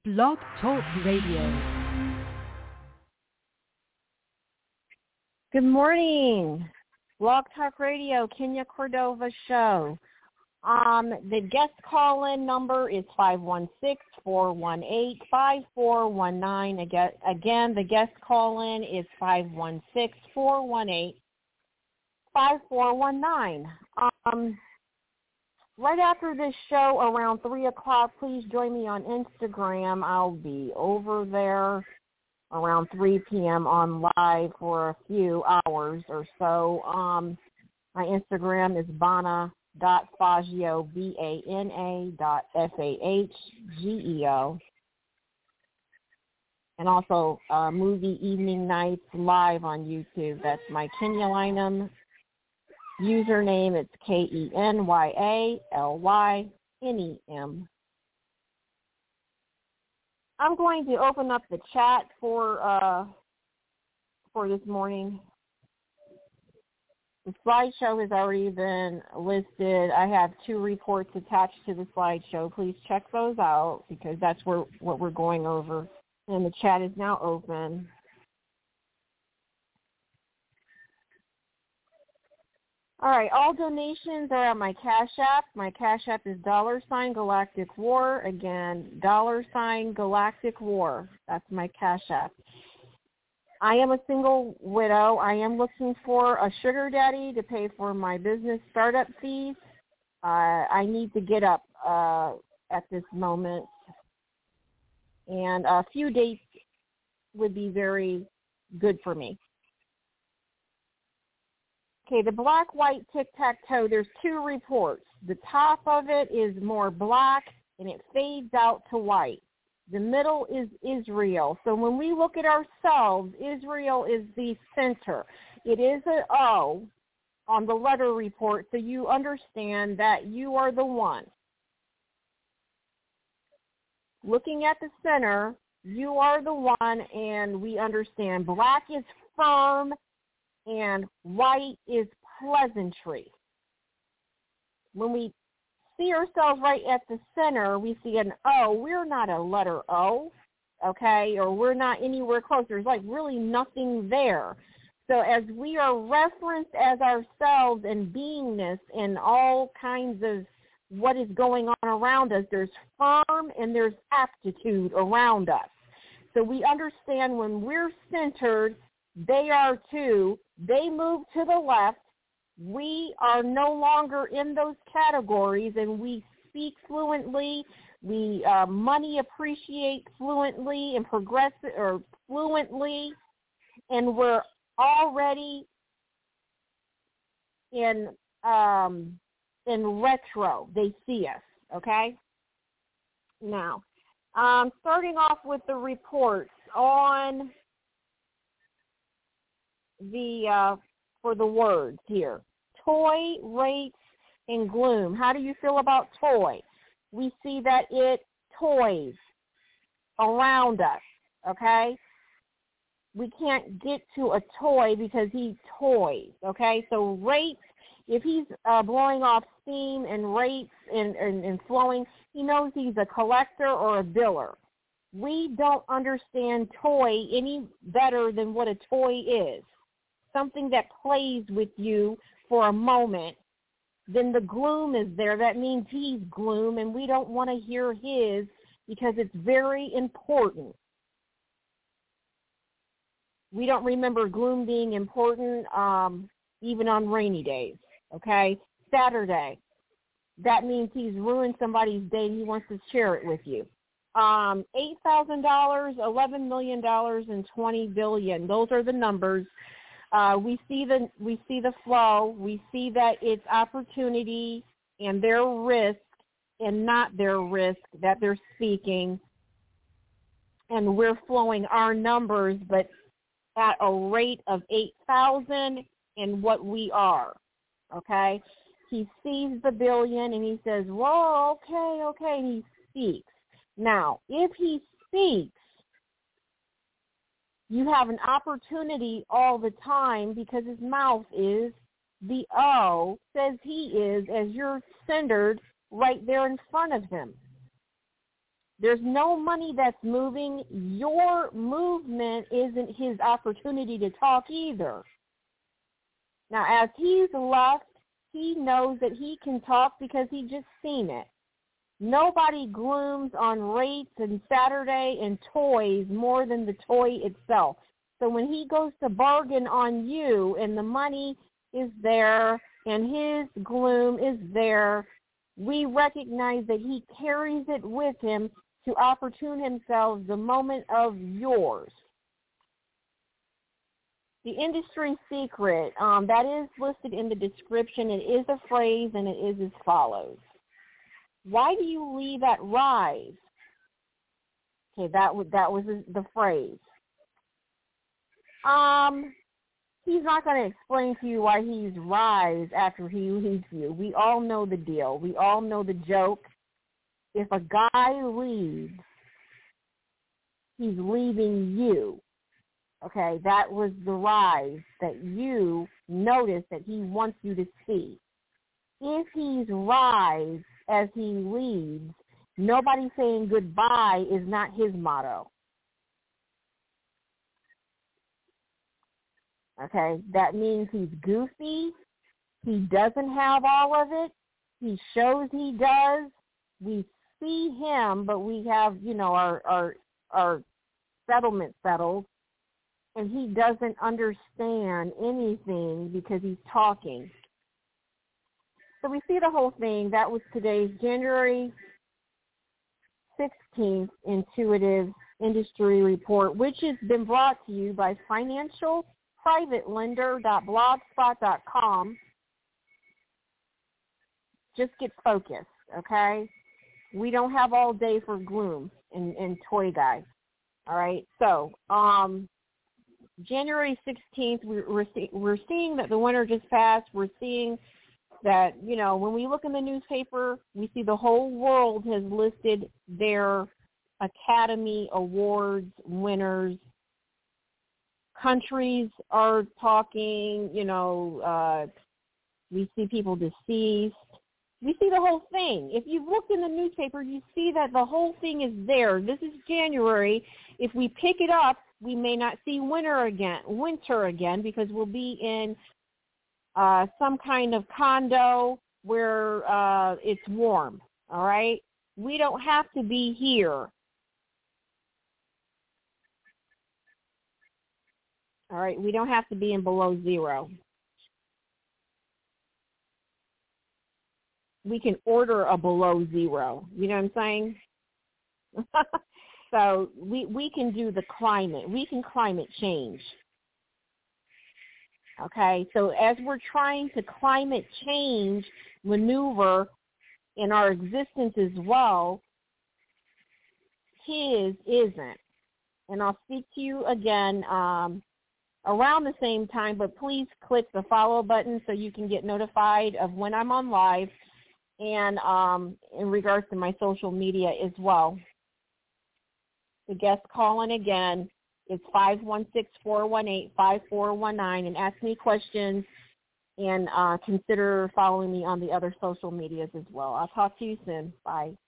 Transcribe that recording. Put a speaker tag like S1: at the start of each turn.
S1: Blog Talk Radio.
S2: Good morning. Blog Talk Radio, Kenya Cordova Show. The guest call-in number is 516-418-5419. Again, the guest call-in is 516-418-5419. Right after this show, around 3 o'clock, please join me on Instagram. I'll be over there around 3 p.m. on live for a few hours or so. My Instagram is bana.fagio, BANA.FAHGEO. And also Movie Evening Nights live on YouTube. That's my Kenya Lynham username. It's KENYALYNEM. I'm going to open up the chat for this morning. The slideshow has already been listed. I have 2 reports attached to the slideshow. Please check those out because that's what we're going over. And the chat is now open. All right, all donations are on my Cash App. My Cash App is $Galactic War. Again, $Galactic War. That's my Cash App. I am a single widow. I am looking for a sugar daddy to pay for my business startup fees. I need to get up at this moment. And a few dates would be very good for me. Okay, the black-white tic-tac-toe, there's 2 reports. The top of it is more black, and it fades out to white. The middle is Israel. So when we look at ourselves, Israel is the center. It is an O on the letter report, so you understand that you are the one. Looking at the center, you are the one, and we understand black is firm, and white is pleasantry. When we see ourselves right at the center, we see an O. We're not a letter O, okay, or we're not anywhere close. There's like really nothing there. So as we are referenced as ourselves and beingness and all kinds of what is going on around us, there's firm and there's aptitude around us. So we understand when we're centered, they are too. They move to the left. We are no longer in those categories, and we speak fluently. We money appreciate fluently and progress or fluently, and we're already in retro. They see us. Okay. Now, starting off with the reports on for the words here. Toy, rates, and gloom. How do you feel about toy? We see that it toys around us, okay? We can't get to a toy because he toys, okay? So rates, if he's blowing off steam and rates and flowing, he knows he's a collector or a biller. We don't understand toy any better than what a toy is. Something that plays with you for a moment, then the gloom is there. That means he's gloom, and we don't want to hear his because it's very important. We don't remember gloom being important even on rainy days, okay? Saturday, that means he's ruined somebody's day and he wants to share it with you. $8,000, $11 million, and $20 billion. Those are the numbers. We see the flow. We see that it's opportunity and their risk and not their risk that they're speaking. And we're flowing our numbers, but at a rate of 8,000 in what we are. Okay? He sees the billion and he says, whoa, okay, and he speaks. Now, if he speaks, you have an opportunity all the time because his mouth is the O, says he is, as you're centered right there in front of him. There's no money that's moving. Your movement isn't his opportunity to talk either. Now, as he's left, he knows that he can talk because he just seen it. Nobody glooms on rates and Saturday and toys more than the toy itself. So when he goes to bargain on you and the money is there and his gloom is there, we recognize that he carries it with him to opportune himself the moment of yours. The industry secret, that is listed in the description. It is a phrase, and it is as follows. Why do you leave at rise? Okay, that was the phrase. He's not going to explain to you why he's rise after he leaves you. We all know the deal. We all know the joke. If a guy leaves, he's leaving you. Okay, that was the rise that you notice that he wants you to see. If he's rise as he leaves, nobody saying goodbye is not his motto. Okay, that means he's goofy. He doesn't have all of it. He shows he does. We see him, but we have, our settlement settled, and he doesn't understand anything because he's talking. So we see the whole thing. That was today's January 16th Intuitive Industry Report, which has been brought to you by financialprivatelender.blogspot.com. Just get focused, okay? We don't have all day for gloom and toy guys, all right? So January 16th, we're seeing that the winter just passed. We're seeing that, when we look in the newspaper, we see the whole world has listed their Academy Awards winners. Countries are talking, we see people deceased. We see the whole thing. If you've looked in the newspaper, you see that the whole thing is there. This is January. If we pick it up, we may not see winter again because we'll be in some kind of condo where it's warm, all right? We don't have to be here. All right, we don't have to be in below zero. We can order a below zero. You know what I'm saying? So we can do the climate. We can climate change. Okay, so as we're trying to climate change, maneuver in our existence as well, his isn't. And I'll speak to you again around the same time, but please click the follow button so you can get notified of when I'm on live and in regards to my social media as well. The guest calling again is 516-418-5419 and ask me questions and consider following me on the other social medias as well. I'll talk to you soon. Bye.